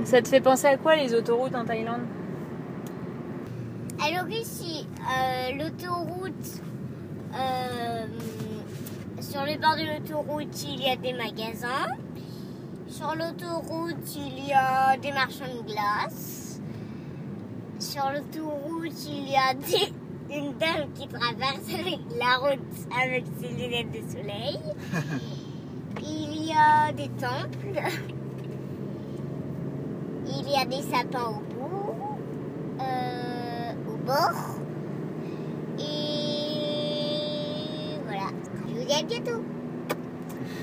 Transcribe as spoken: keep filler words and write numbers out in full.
Ça te fait penser à quoi les autoroutes en Thaïlande? Alors ici, euh, l'autoroute, euh, sur le bord de l'autoroute, il y a des magasins. Sur l'autoroute, il y a des marchands de glace. Sur l'autoroute, il y a des, une dame qui traverse la route avec ses lunettes de soleil. Il y a des temples. Il y a des sapins au bout, euh, au bord. Et voilà, je vous dis à bientôt.